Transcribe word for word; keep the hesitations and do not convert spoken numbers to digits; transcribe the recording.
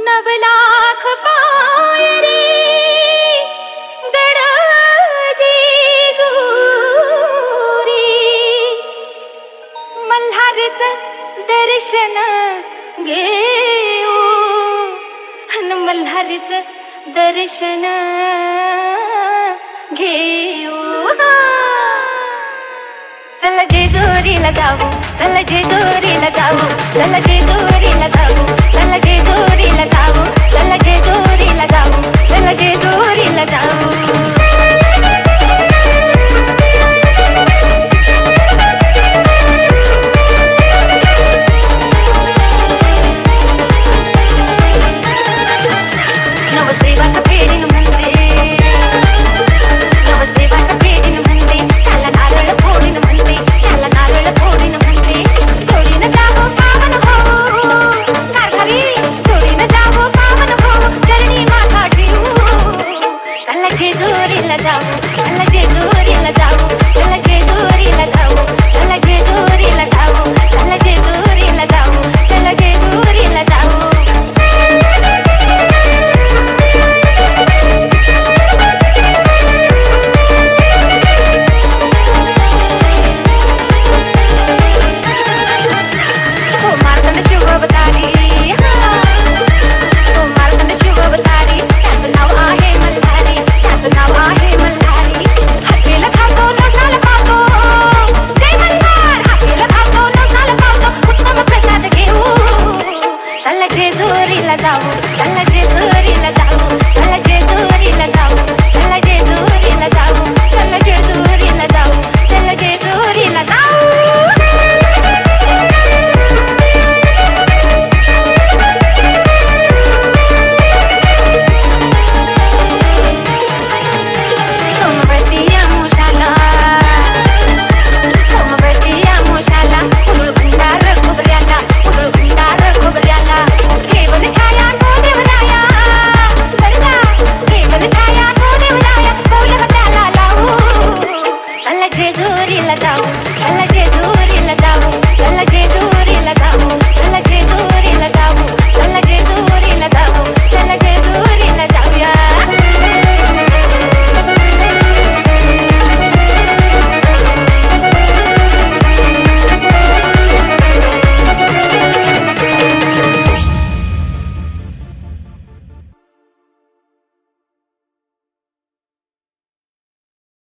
नवलाख पाय रे गडाजी दुरी मल्हारचं दर्शन घेऊ अन मल्हारचं दर्शन घेऊ चल जेजुरी लगाऊ चल जेजुरी लगाऊ चल जेजुरी लगाऊ चल जेजुरी लगाऊ चल जेजुरी लगाऊ चल जेजुरी लगाऊ चल जेजुरी लगाऊ चल जेजुरी लगाऊ चल जेजुरी लगाऊ